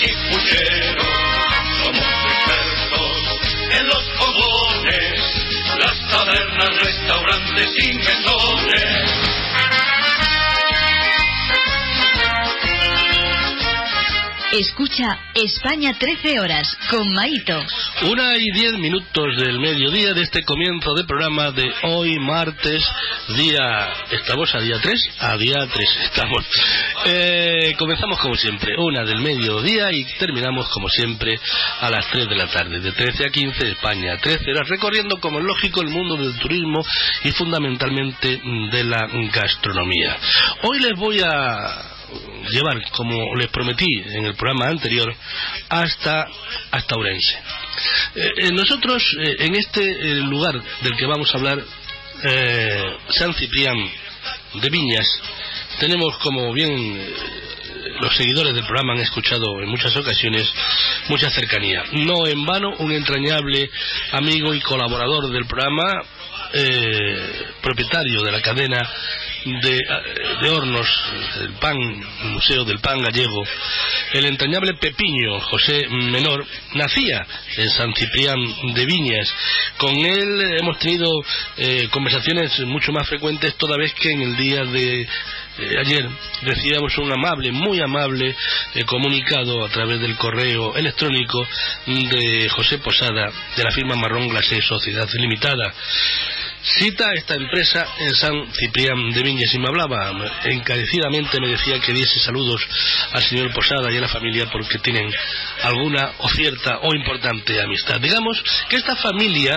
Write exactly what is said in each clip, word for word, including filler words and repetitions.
y pucheros, somos expertos en los fogones, las tabernas, restaurantes y mesones. Escucha España trece horas con Maito. Una y diez minutos del mediodía de este comienzo de programa de hoy martes, día... ¿Estamos a día tres? A día tres estamos. Eh, comenzamos como siempre, una del mediodía y terminamos como siempre a las tres de la tarde, de trece a quince, España trece horas, recorriendo como es lógico el mundo del turismo y fundamentalmente de la gastronomía. Hoy les voy a llevar, como les prometí en el programa anterior, hasta hasta Ourense. Eh, nosotros, eh, en este eh, lugar del que vamos a hablar, eh, San Ciprián de Viñas, tenemos, como bien eh, los seguidores del programa han escuchado en muchas ocasiones, mucha cercanía. No en vano, un entrañable amigo y colaborador del programa, eh, propietario de la cadena De, de hornos, el pan, el Museo del Pan Gallego, el entrañable Pepiño José Menor, nacía en San Ciprián de Viñas. Con él hemos tenido eh, conversaciones mucho más frecuentes, toda vez que en el día de eh, ayer recibíamos un amable, muy amable eh, comunicado a través del correo electrónico de José Posada, de la firma Marrón Glacé Sociedad Limitada. Cita esta empresa en San Ciprián de Viñas y me hablaba encarecidamente, me decía que diese saludos al señor Posada y a la familia porque tienen alguna o cierta o importante amistad. Digamos que esta familia,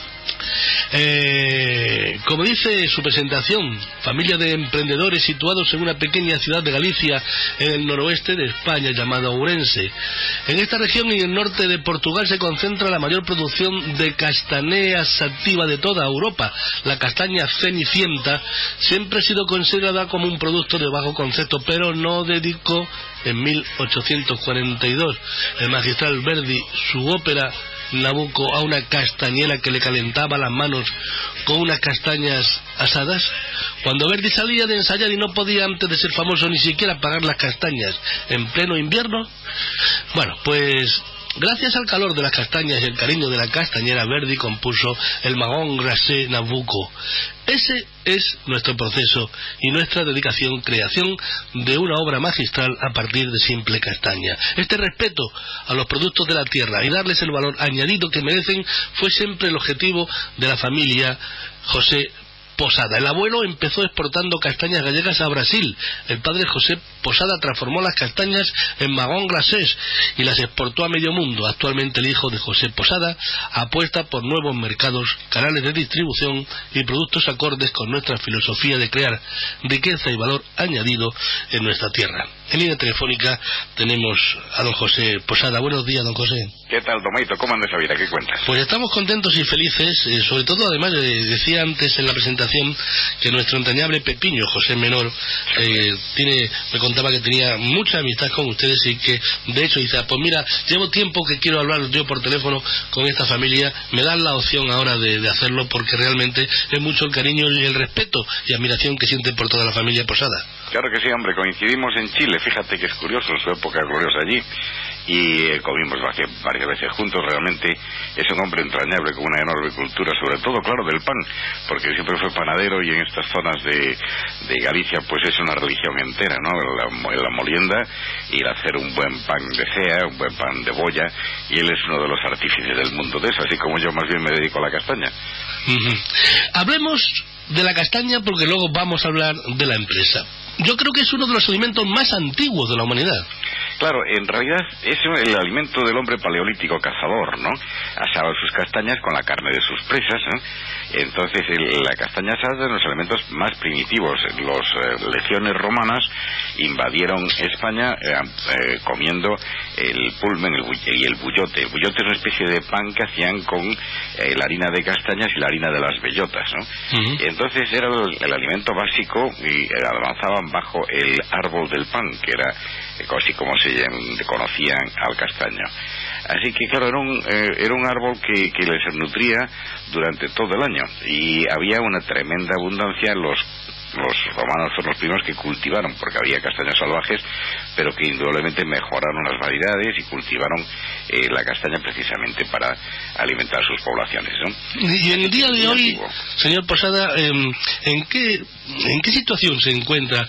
eh, como dice su presentación, familia de emprendedores situados en una pequeña ciudad de Galicia en el noroeste de España llamada Ourense. En esta región y en el norte de Portugal se concentra la mayor producción de castanea sativa de toda Europa. La castaña cenicienta siempre ha sido considerada como un producto de bajo concepto, pero no dedicó en mil ochocientos cuarenta y dos el magistral Verdi su ópera Nabucco a una castañera que le calentaba las manos con unas castañas asadas. Cuando Verdi salía de ensayar y no podía, antes de ser famoso, ni siquiera pagar las castañas en pleno invierno, bueno, pues gracias al calor de las castañas y el cariño de la castañera, Verdi compuso el Marrón Glacé Nabucco. Ese es nuestro proceso y nuestra dedicación, creación de una obra magistral a partir de simple castaña. Este respeto a los productos de la tierra y darles el valor añadido que merecen fue siempre el objetivo de la familia José Posada. El abuelo empezó exportando castañas gallegas a Brasil. El padre José Posada transformó las castañas en marrón glacés y las exportó a medio mundo. Actualmente el hijo de José Posada apuesta por nuevos mercados, canales de distribución y productos acordes con nuestra filosofía de crear riqueza y valor añadido en nuestra tierra. En línea telefónica tenemos a don José Posada. Buenos días, don José. ¿Qué tal, Tomaito? ¿Cómo anda esa vida? ¿Qué cuentas? Pues estamos contentos y felices, eh, sobre todo, además, eh, decía antes en la presentación que nuestro entrañable Pepiño José Menor eh, tiene, me contaba que tenía mucha amistad con ustedes y que, de hecho, dice, pues mira, llevo tiempo que quiero hablar yo por teléfono con esta familia, me dan la opción ahora de, de hacerlo porque realmente es mucho el cariño y el respeto y admiración que sienten por toda la familia Posada. Claro que sí, hombre, coincidimos en Chile, fíjate que es curioso, su época gloriosa allí, y eh, comimos varias veces juntos. Realmente es un hombre entrañable con una enorme cultura, sobre todo, claro, del pan, porque siempre fue panadero y en estas zonas de, de Galicia pues es una religión entera, ¿no? La, la molienda y el hacer un buen pan de cea, un buen pan de bolla, y él es uno de los artífices del mundo de eso, así como yo más bien me dedico a la castaña. Uh-huh. Hablemos de la castaña porque luego vamos a hablar de la empresa. Yo creo que es uno de los alimentos más antiguos de la humanidad. Claro, en realidad es el alimento del hombre paleolítico cazador, ¿no? Asaba sus castañas con la carne de sus presas, ¿no? Entonces el, la castaña asada es de los elementos más primitivos. Los eh, legiones romanas invadieron España eh, eh, comiendo el pulmen el, y el bullote. El bullote es una especie de pan que hacían con eh, la harina de castañas y la harina de las bellotas, ¿no? Uh-huh. Entonces era el, el alimento básico y eh, avanzaban bajo el árbol del pan, que era eh, así como se conocían al castaño. Así que claro, era un, eh, era un árbol que, que les nutría durante todo el año y había una tremenda abundancia en los los romanos fueron los primeros que cultivaron, porque había castañas salvajes, pero que indudablemente mejoraron las variedades y cultivaron eh, la castaña precisamente para alimentar sus poblaciones, ¿no? Y en el día de hoy, señor Posada, ¿en, en qué en qué situación se encuentra?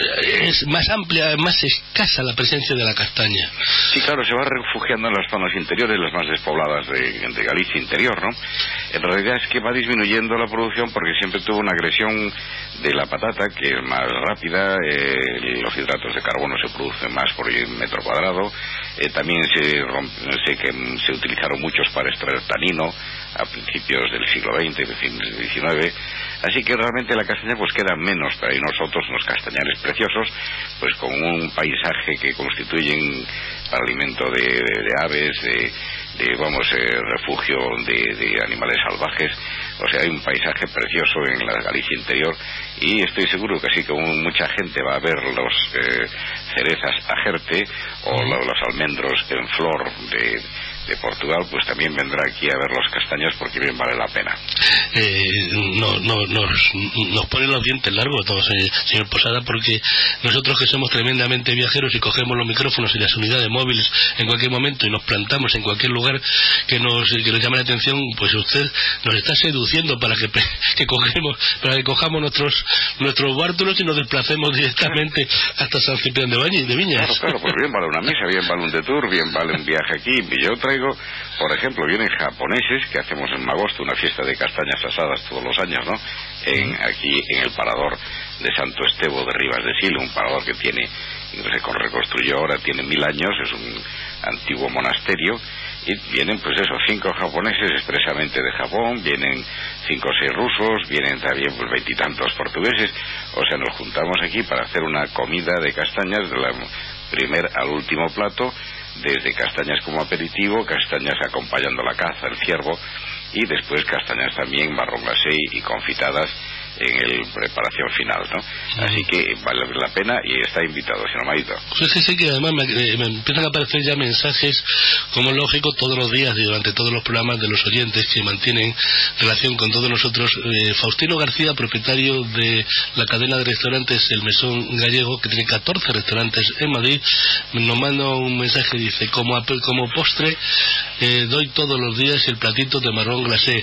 ¿Es más amplia, más escasa la presencia de la castaña? Sí, claro, se va refugiando en las zonas interiores, las más despobladas de, de Galicia interior, ¿no? En realidad es que va disminuyendo la producción porque siempre tuvo una agresión de la patata, que es más rápida, eh, los hidratos de carbono se producen más por metro cuadrado, eh, también se, se, que, se utilizaron muchos para extraer tanino a principios del siglo veinte, del diecinueve, así que realmente la castaña pues queda menos, pero hay nosotros unos castañares preciosos, pues con un paisaje que constituyen para alimento de, de, de aves, de, de vamos, eh, refugio de, de animales salvajes. O sea, hay un paisaje precioso en la Galicia interior, y estoy seguro que sí, que mucha gente va a ver los eh, cerezas ajerte o lo, los almendros en flor de, de Portugal, pues también vendrá aquí a ver los castaños, porque bien vale la pena. Eh, no, no, nos, nos ponen los dientes largos todos, eh, señor Posada, porque nosotros que somos tremendamente viajeros y cogemos los micrófonos y las unidades móviles en cualquier momento y nos plantamos en cualquier lugar que nos, que nos llame la atención, pues usted nos está seduciendo para que, que cogemos, para que cojamos nuestros nuestros bártulos y nos desplacemos directamente hasta San Ciprián de, Bañi, de Viñas. Claro, claro, pues bien vale una misa, bien vale un detour, bien vale un viaje aquí. Y yo traigo, por ejemplo, vienen japoneses, que hacemos en agosto una fiesta de castañas asadas todos los años, ¿no? En, aquí en el parador de Santo Estevo de Rivas de Sil, un parador que tiene, se reconstruyó ahora, tiene mil años, es un antiguo monasterio, y vienen pues eso, cinco japoneses expresamente de Japón, vienen cinco o seis rusos, vienen también pues veintitantos portugueses, o sea, nos juntamos aquí para hacer una comida de castañas, de la primer al último plato, desde castañas como aperitivo, castañas acompañando la caza, el ciervo, y después castañas también marrón glacé y confitadas en el preparación final, ¿no? Uh-huh. Así que vale la pena y está invitado, señor Maito. Pues sí, sí, que además me, me empiezan a aparecer ya mensajes, como lógico, todos los días y durante todos los programas de los oyentes que mantienen relación con todos nosotros. eh, Faustino García, propietario de la cadena de restaurantes El Mesón Gallego, que tiene catorce restaurantes en Madrid, nos manda un mensaje, dice: como, como postre eh, doy todos los días el platito de marrón glacé.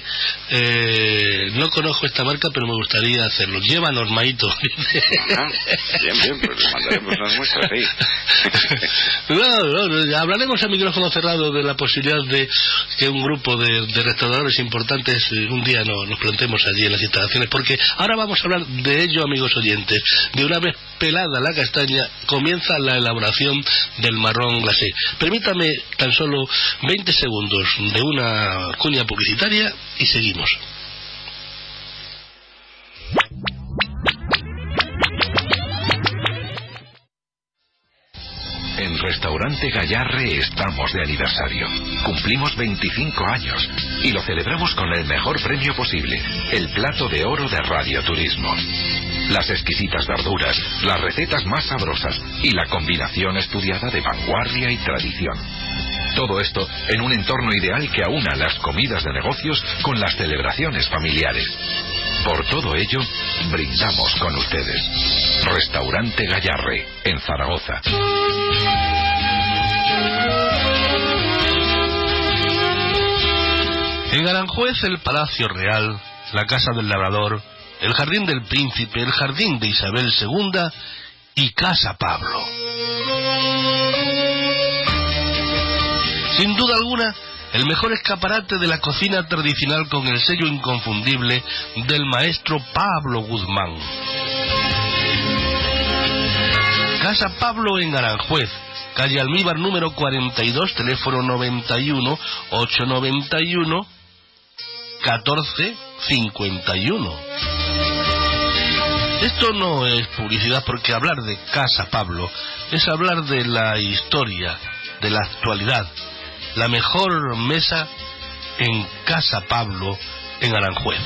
eh, no conozco esta marca, pero me gustaría hacerlo. Lleva Normaito. Ah, bien, bien, pues le mandaremos unas muestras ahí. No, no, hablaremos a micrófono cerrado de la posibilidad de que un grupo de, de restauradores importantes eh, un día no, nos plantemos allí en las instalaciones, porque ahora vamos a hablar de ello, amigos oyentes. De una vez pelada la castaña, comienza la elaboración del marrón glacé. Permítame tan solo veinte segundos de una cuña publicitaria y seguimos. En Restaurante Gayarre estamos de aniversario. Cumplimos veinticinco años y lo celebramos con el mejor premio posible, el plato de oro de Radioturismo. Las exquisitas verduras, las recetas más sabrosas y la combinación estudiada de vanguardia y tradición. Todo esto en un entorno ideal que aúna las comidas de negocios con las celebraciones familiares. Por todo ello, brindamos con ustedes. Restaurante Gayarre, en Zaragoza. En Aranjuez, el Palacio Real, la Casa del Labrador, el Jardín del Príncipe, el Jardín de Isabel segunda y Casa Pablo. Sin duda alguna, el mejor escaparate de la cocina tradicional, con el sello inconfundible del maestro Pablo Guzmán. Casa Pablo en Aranjuez, calle Almíbar número cuarenta y dos, teléfono noventa y uno, ochocientos noventa y uno, catorce cincuenta y uno. Esto no es publicidad, porque hablar de Casa Pablo es hablar de la historia, de la actualidad. La mejor mesa en Casa Pablo en Aranjuez.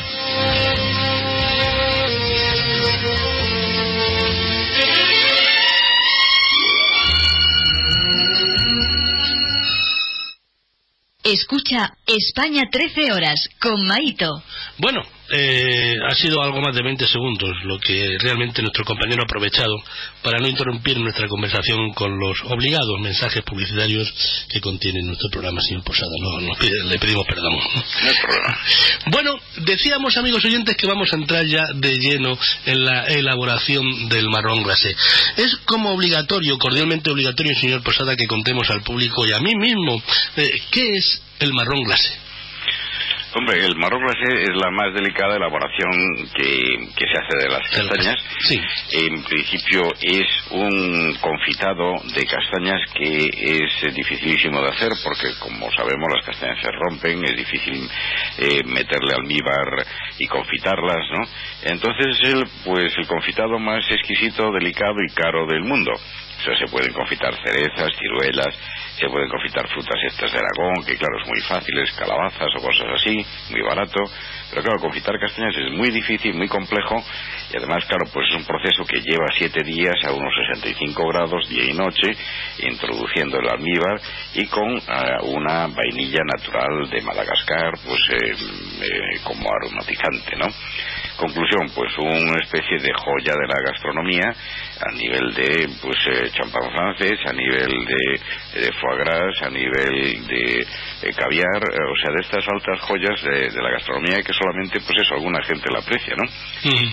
Escucha España trece horas con Maito. Bueno, eh, ha sido algo más de veinte segundos lo que realmente nuestro compañero ha aprovechado para no interrumpir nuestra conversación con los obligados mensajes publicitarios que contiene nuestro programa, señor Posada. No, no pide, le pedimos perdón. No hay problema. Bueno, decíamos, amigos oyentes, que vamos a entrar ya de lleno en la elaboración del marrón glacé. Es como obligatorio, cordialmente obligatorio, señor Posada, que contemos al público y a mí mismo eh, qué es el marrón glacé. Hombre, el marrón glacé es la más delicada elaboración que, que se hace de las castañas. Sí. En principio es un confitado de castañas que es dificilísimo de hacer porque, como sabemos, las castañas se rompen, es difícil eh, meterle almíbar y confitarlas, ¿no? Entonces es el, pues, el confitado más exquisito, delicado y caro del mundo. O sea, se pueden confitar cerezas, ciruelas, se pueden confitar frutas estas de Aragón, que claro, es muy fácil, es calabazas o cosas así, muy barato. Pero claro, confitar castañas es muy difícil, muy complejo, y además, claro, pues es un proceso que lleva siete días a unos sesenta y cinco grados, día y noche, introduciendo el almíbar y con uh, una vainilla natural de Madagascar, pues eh, eh, como aromatizante, ¿no? Conclusión, pues una especie de joya de la gastronomía a nivel de pues eh, champán francés, a nivel de, de foie gras, a nivel de eh, caviar, eh, o sea, de estas altas joyas de, de la gastronomía que solamente, pues eso, alguna gente la aprecia, ¿no? Mm.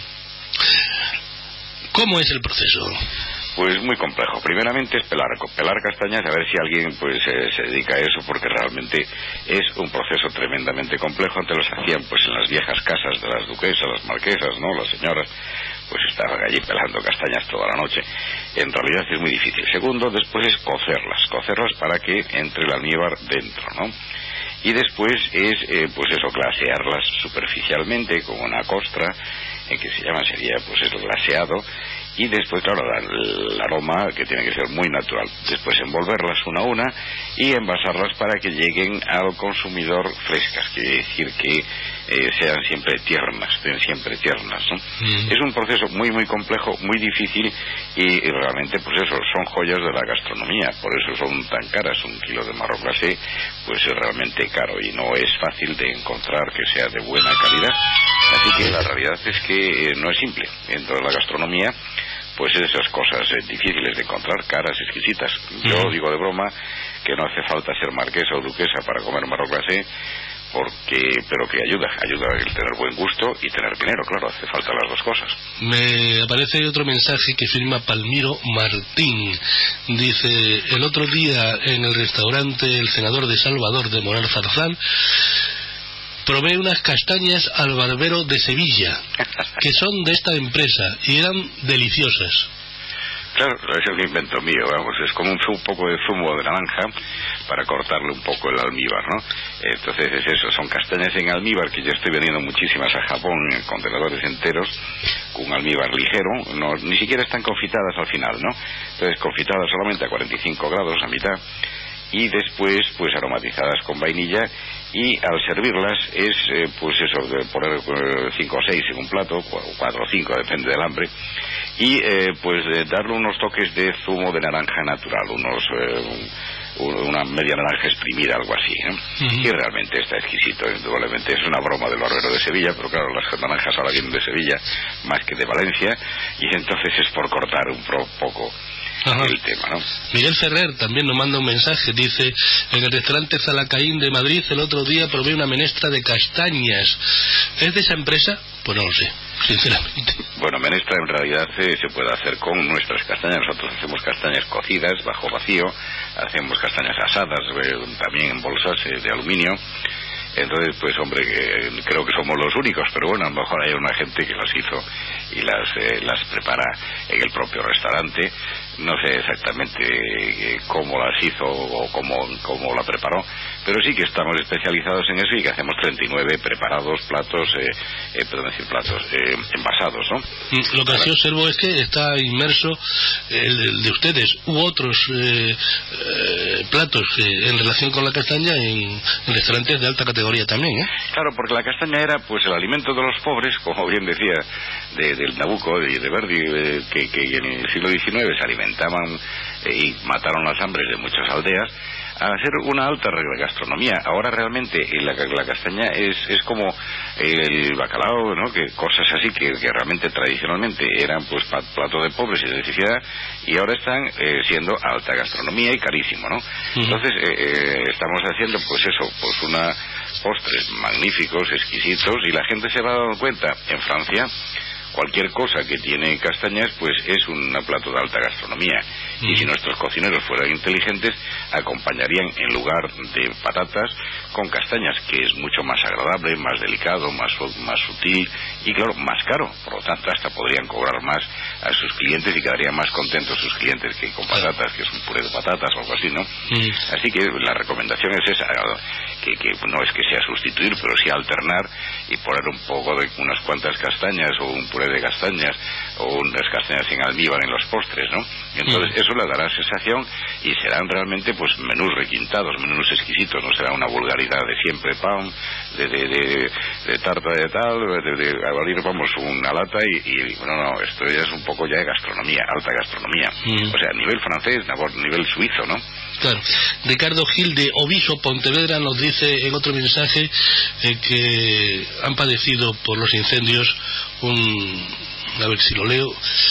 ¿Cómo es el proceso? Pues muy complejo. Primeramente es pelar, pelar castañas, a ver si alguien pues eh, se dedica a eso, porque realmente es un proceso tremendamente complejo. Antes los hacían pues en las viejas casas de las duquesas, las marquesas, ¿no? Las señoras pues estaban allí pelando castañas toda la noche. En realidad es muy difícil. Segundo, después es cocerlas, cocerlas para que entre el almíbar dentro, ¿no? Y después es, eh, pues eso, glasearlas superficialmente con una costra, eh, que se llama, sería pues el glaseado. Y después, claro, el, el aroma, que tiene que ser muy natural. Después envolverlas una a una y envasarlas para que lleguen al consumidor frescas, quiere decir que eh, sean siempre tiernas, estén siempre tiernas, ¿no? Mm. Es un proceso muy, muy complejo, muy difícil y, y realmente, pues eso, son joyas de la gastronomía, por eso son tan caras. Un kilo de marrón glacé, pues es realmente caro y no es fácil de encontrar que sea de buena calidad. Así que la realidad es que eh, no es simple. En toda la gastronomía, pues esas cosas eh, difíciles de encontrar, caras, exquisitas. Yo mm. digo de broma que no hace falta ser marquesa o duquesa para comer marrón glacé, porque, pero que ayuda, ayuda el tener buen gusto y tener dinero, claro, hace falta las dos cosas. Me aparece otro mensaje que firma Palmiro Martín. Dice, el otro día en el restaurante El Senador de Salvador de Moral Zarzán, probé unas castañas al barbero de Sevilla, que son de esta empresa, y eran deliciosas. Claro, es un invento mío, vamos, es como un, un poco de zumo de naranja para cortarle un poco el almíbar, ¿no? Entonces es eso, son castañas en almíbar, que yo estoy vendiendo muchísimas a Japón en contenedores enteros, con un almíbar ligero, no, ni siquiera están confitadas al final, ¿no? Entonces confitadas solamente a cuarenta y cinco grados, a mitad, y después pues aromatizadas con vainilla, y al servirlas es eh, pues eso, de poner cinco o seis en un plato, cuatro o cinco, depende del hambre, y eh, pues de darle unos toques de zumo de naranja natural, unos eh, un, una media naranja exprimida, algo así, ¿eh? Uh-huh. Y realmente está exquisito, indudablemente. Es una broma del barbero de Sevilla, pero claro, las naranjas ahora vienen de Sevilla más que de Valencia, y entonces es por cortar un pro, poco Ajá. el tema, ¿no? Miguel Ferrer también nos manda un mensaje, dice, en el restaurante Zalacaín de Madrid el otro día probé una menestra de castañas. ¿Es de esa empresa? Pues no lo sé, sinceramente. Bueno, menestra en realidad eh, se puede hacer con nuestras castañas. Nosotros hacemos castañas cocidas bajo vacío, hacemos castañas asadas eh, también en bolsas eh, de aluminio. Entonces, pues hombre, que creo que somos los únicos, pero bueno, a lo mejor hay una gente que las hizo y las eh, las prepara en el propio restaurante. No sé exactamente eh, cómo las hizo o cómo, cómo la preparó, pero sí que estamos especializados en eso y que hacemos treinta y nueve preparados, platos, eh, eh, perdón decir platos, eh, envasados, ¿no? Lo que sí observo es que está inmerso el, el de ustedes u otros eh, eh, platos eh, en relación con la castaña en, en restaurantes de alta categoría también, ¿eh? Claro, porque la castaña era pues el alimento de los pobres, como bien decía de, del Nabucco y de, de Verdi, eh, que, que en el siglo diecinueve se alimentaban eh, y mataron las hambres de muchas aldeas. a ser una alta gastronomía. Ahora realmente la, la castaña es, es como el bacalao, ¿no? Que cosas así que, que realmente tradicionalmente eran pues platos de pobres y de necesidad, y ahora están eh, siendo alta gastronomía y carísimo, ¿no? Uh-huh. Entonces eh, eh, estamos haciendo pues eso, pues una postres magníficos, exquisitos, y la gente se va dando cuenta. En Francia cualquier cosa que tiene castañas pues es un plato de alta gastronomía, mm. y si nuestros cocineros fueran inteligentes acompañarían en lugar de patatas con castañas, que es mucho más agradable, más delicado, más, más sutil y claro, más caro, por lo tanto hasta podrían cobrar más a sus clientes y quedarían más contentos sus clientes que con patatas, que es un puré de patatas o algo así, ¿no? Mm. Así que la recomendación es esa, que, que no es que sea sustituir, pero sí alternar y poner un poco de unas cuantas castañas o un puré de castañas o unas castañas en almíbar en los postres, ¿no? Y entonces mm. eso le dará sensación y serán realmente pues menús requintados, menús exquisitos, no será una vulgaridad de siempre pan, de, de, de, de tarta de tal, de, de abrir, vamos, una lata y, y no, no, esto ya es un poco ya de gastronomía, alta gastronomía, mm. o sea, a nivel francés, a nivel suizo, ¿no? Claro. Ricardo Gil de Oviso, Pontevedra, nos dice en otro mensaje eh, que han padecido por los incendios un... a ver si lo leo.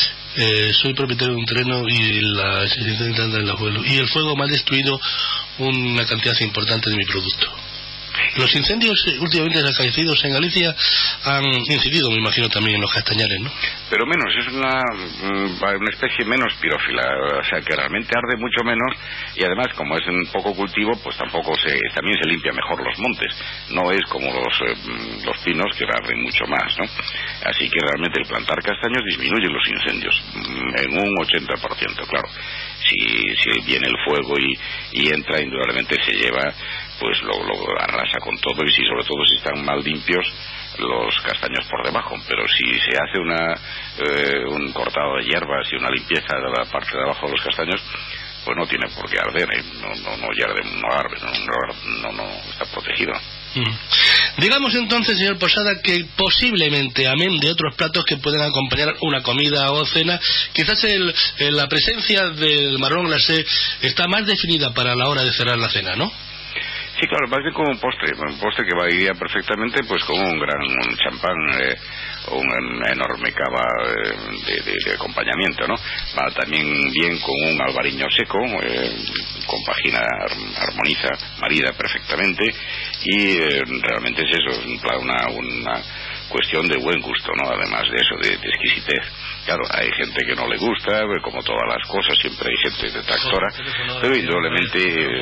Eh, soy propietario de un terreno y la en el abuelo y el fuego me ha destruido una cantidad importante de mi producto. Los incendios eh, últimamente acaecidos en Galicia han incidido, me imagino, también en los castañares, ¿no? Pero menos, es una, una especie menos pirófila, o sea que realmente arde mucho menos, y además como es un poco cultivo, pues tampoco se, también se limpia mejor los montes, no es como los, eh, los pinos que arden mucho más, ¿no? Así que realmente el plantar castaños disminuye los incendios en un ochenta por ciento, claro. Si, si viene el fuego y, y entra, indudablemente se lleva, pues lo, lo arrasa con todo, y si sobre todo si están mal limpios los castaños por debajo. Pero si se hace una eh, un cortado de hierbas y una limpieza de la parte de abajo de los castaños, pues no tiene por qué arder, ¿eh? no, no, no arde, no arde, no, no, no está protegido. Mm. Digamos entonces, señor Posada, que posiblemente, amén de otros platos que pueden acompañar una comida o cena, quizás el, el, la presencia del marrón glacé está más definida para la hora de cerrar la cena, ¿no? Sí, claro, más bien como un postre, un postre que va iría perfectamente pues con un gran un champán eh, o una enorme cava eh, de, de, de acompañamiento, ¿no? Va también bien con un albariño seco, eh, compagina, armoniza, marida perfectamente, y eh, realmente es eso, una, una cuestión de buen gusto, ¿no? Además de eso, de, de exquisitez. Claro, hay gente que no le gusta, como todas las cosas, siempre hay gente detractora, pero indudablemente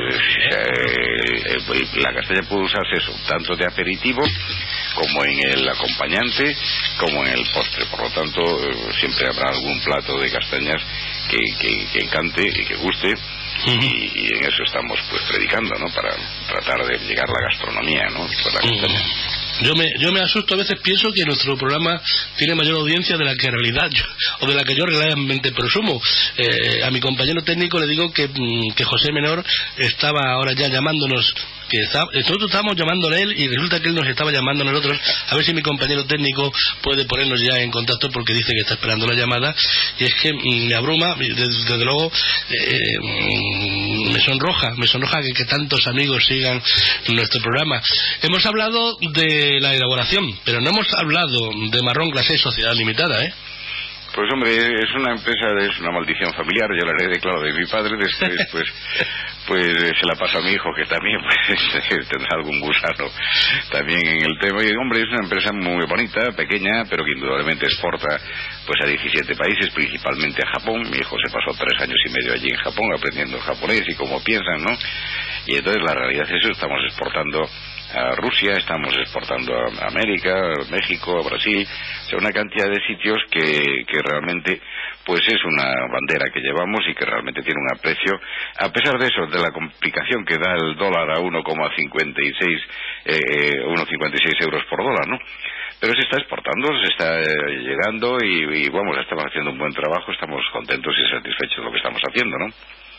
eh, eh, la castaña puede usarse eso, tanto de aperitivo como en el acompañante, como en el postre. Por lo tanto, eh, siempre habrá algún plato de castañas que, que, que encante y que guste. Uh-huh. y, y en eso estamos pues predicando, ¿no? Para tratar de llegar a la gastronomía, ¿no? Pues la castaña. Uh-huh. Yo me, yo me asusto, a veces pienso que nuestro programa tiene mayor audiencia de la que en realidad yo, o de la que yo realmente presumo. Eh, a mi compañero técnico le digo que, que José Menor estaba ahora ya llamándonos, que está, nosotros estábamos llamándole a él y resulta que él nos estaba llamando a nosotros, a ver si mi compañero técnico puede ponernos ya en contacto, porque dice que está esperando la llamada, y es que mmm, me abruma, desde, desde luego eh, mmm, me sonroja, me sonroja que, que tantos amigos sigan nuestro programa. Hemos hablado de la elaboración, pero no hemos hablado de Marrón Glacé Sociedad Limitada, ¿eh? Pues hombre, es una empresa, es una maldición familiar, yo la heredé, claro, de mi padre, después pues, pues se la pasa a mi hijo, que también pues tendrá algún gusano también en el tema. Y hombre, es una empresa muy bonita, pequeña, pero que indudablemente exporta pues a diecisiete países, principalmente a Japón. Mi hijo se pasó tres años y medio allí en Japón aprendiendo japonés y cómo piensan, ¿no? Y entonces la realidad es eso, estamos exportando a Rusia, estamos exportando a América, a México, a Brasil, o sea, una cantidad de sitios que, que realmente pues es una bandera que llevamos y que realmente tiene un aprecio, a pesar de eso, de la complicación que da el dólar a uno coma cincuenta y seis eh, uno coma cincuenta y seis euros por dólar, ¿no? Pero se está exportando, se está eh, llegando y, y vamos, estamos haciendo un buen trabajo, estamos contentos y satisfechos de lo que estamos haciendo, ¿no?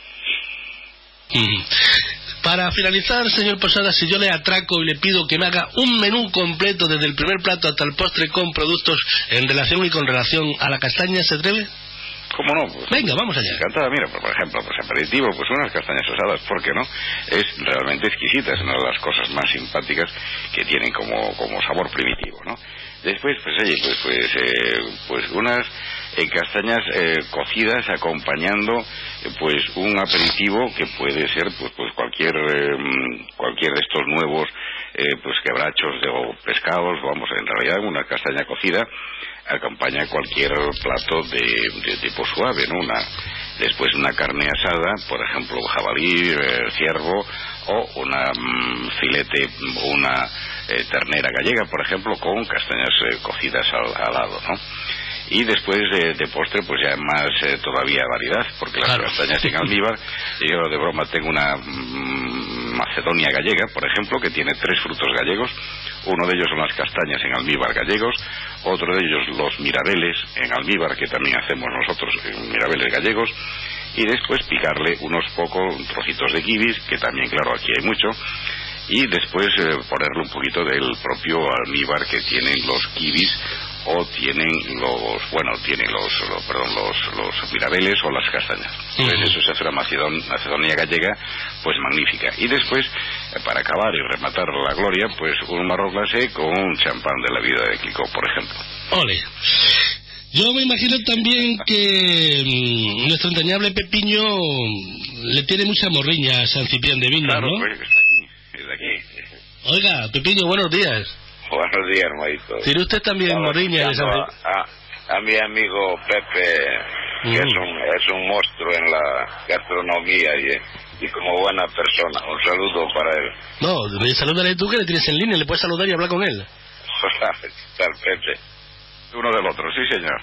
Mm. Para finalizar, señor Posada, si yo le atraco y le pido que me haga un menú completo desde el primer plato hasta el postre con productos en relación y con relación a la castaña, ¿se atreve? ¿Cómo no? Pues, venga, vamos allá. Encantada, mira, pues, por ejemplo, pues aperitivo, pues unas castañas asadas, ¿por qué no? Es realmente exquisita, es una de las cosas más simpáticas que tienen como, como sabor primitivo, ¿no? Después, pues oye, pues, pues, eh, pues unas eh, castañas eh, cocidas acompañando eh, pues un aperitivo que puede ser pues, pues cualquier eh, cualquier de estos nuevos eh, pues quebrachos de, o pescados, vamos, en realidad una castaña cocida acompaña cualquier plato de, de tipo suave, ¿no? Una, después una carne asada, por ejemplo, jabalí, eh, ciervo, o una mm, filete, una eh, ternera gallega, por ejemplo, con castañas eh, cocidas al, al lado, ¿no? Y después de, de postre, pues ya más eh, todavía variedad, porque las claro. castañas en almíbar, y yo de broma tengo una mm, macedonia gallega, por ejemplo, que tiene tres frutos gallegos. Uno de ellos son las castañas en almíbar gallegos, otro de ellos los mirabeles en almíbar, que también hacemos nosotros, en mirabeles gallegos, y después picarle unos pocos trocitos de kibis, que también, claro, aquí hay mucho, y después eh, ponerle un poquito del propio almíbar que tienen los kibis, o tienen los, bueno, tienen los, los perdón, los, los mirabeles o las castañas. Entonces uh-huh. eso se hace una macedon, macedonia gallega, pues magnífica. Y después, eh, para acabar y rematar la gloria, pues un marrón glacé con un champán de la vida de Clicquot, por ejemplo. Ole. Yo me imagino también que mmm, nuestro entrañable Pepiño le tiene mucha morriña a San Ciprián de Viñas, claro, ¿no? Pues está aquí, es de aquí. Oiga, Pepiño, buenos días. Buenos días, Maito. ¿Tiene usted también Estaba morriña de San Ciprián? A, a mi amigo Pepe, que mm. es, un, es un monstruo en la gastronomía y, y como buena persona. Un saludo para él. No, salúdale tú que le tienes en línea, le puedes saludar y hablar con él. Hola, ¿qué tal, Pepe? Uno del otro, sí, señor.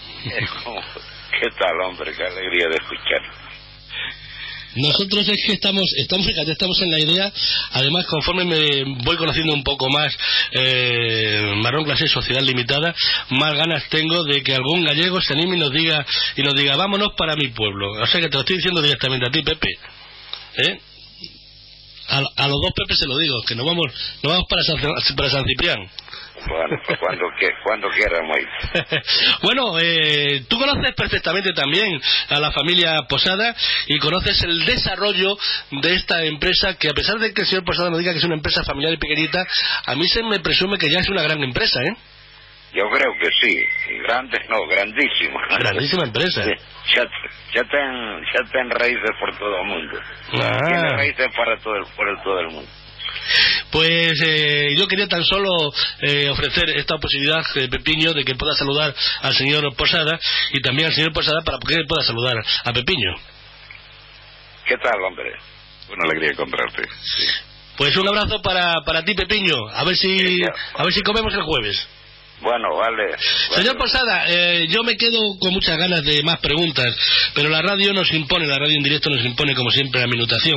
¿Qué tal, hombre? Qué alegría de escuchar. Nosotros es que estamos, estamos, fíjate, estamos en la idea, además conforme me voy conociendo un poco más eh, Marrón Glacé Sociedad Limitada, más ganas tengo de que algún gallego se anime y nos diga, y nos diga, vámonos para mi pueblo. O sea que te lo estoy diciendo directamente a ti, Pepe. ¿Eh? A, a los dos Pepe se lo digo, que nos vamos, nos vamos para San, para San Ciprián. Bueno, pues cuando, que, cuando quieras, Moy. Bueno, eh, tú conoces perfectamente también a la familia Posada y conoces el desarrollo de esta empresa, que a pesar de que el señor Posada nos diga que es una empresa familiar y pequeñita, a mí se me presume que ya es una gran empresa, ¿eh? Yo creo que sí, grande, no, grandísima. Grandísima empresa. Ya, ya, ten, ya ten raíces por todo el mundo. Ah. Tiene raíces para todo el, por el, todo el mundo. Pues eh, yo quería tan solo eh, ofrecer esta posibilidad, eh, Pepiño, de que pueda saludar al señor Posada y también al señor Posada para que pueda saludar a Pepiño. ¿Qué tal, hombre? Una alegría encontrarte. Sí. Pues un abrazo para, para ti, Pepiño. A ver si, sí, a ver si comemos el jueves. Bueno, vale. Señor Posada, eh, yo me quedo con muchas ganas de más preguntas, pero la radio nos impone, la radio en directo nos impone como siempre la minutación,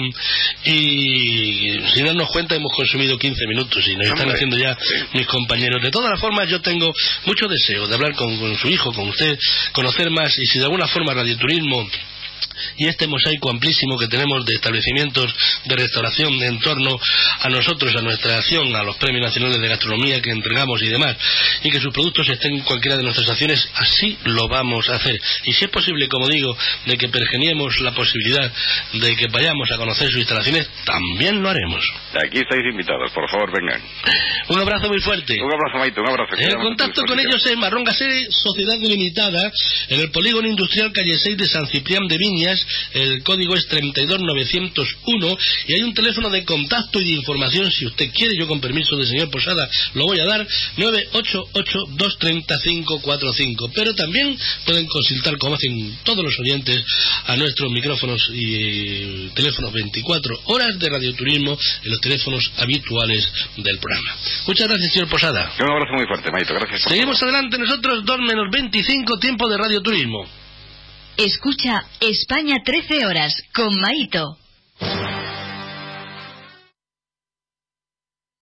y sin darnos cuenta hemos consumido quince minutos y nos están haciendo ya mis compañeros. De todas las formas, yo tengo mucho deseo de hablar con, con su hijo, con usted, conocer más, y si de alguna forma Radioturismo y este mosaico amplísimo que tenemos de establecimientos de restauración en torno a nosotros, a nuestra acción, a los premios nacionales de gastronomía que entregamos y demás, y que sus productos estén en cualquiera de nuestras acciones, así lo vamos a hacer. Y si es posible, como digo, de que pergeniemos la posibilidad de que vayamos a conocer sus instalaciones, también lo haremos. Aquí estáis invitados, por favor, vengan. Un abrazo muy fuerte. Un abrazo, Maito, un abrazo. El contacto con ellos es Marrón Glacé Sociedad Limitada, en el Polígono Industrial Calle seis de San Ciprián de Viñas. El código es treinta y dos novecientos uno y hay un teléfono de contacto y de información, si usted quiere, yo con permiso del señor Posada lo voy a dar, nueve ocho ocho, dos tres cinco cuatro cinco. Pero también pueden consultar, como hacen todos los oyentes, a nuestros micrófonos y teléfonos veinticuatro horas de Radioturismo, en los teléfonos habituales del programa. Muchas gracias, señor Posada. Un abrazo muy fuerte, Maito, gracias. Seguimos adelante nosotros, dos menos veinticinco, tiempo de Radioturismo. Escucha España trece horas con Maito.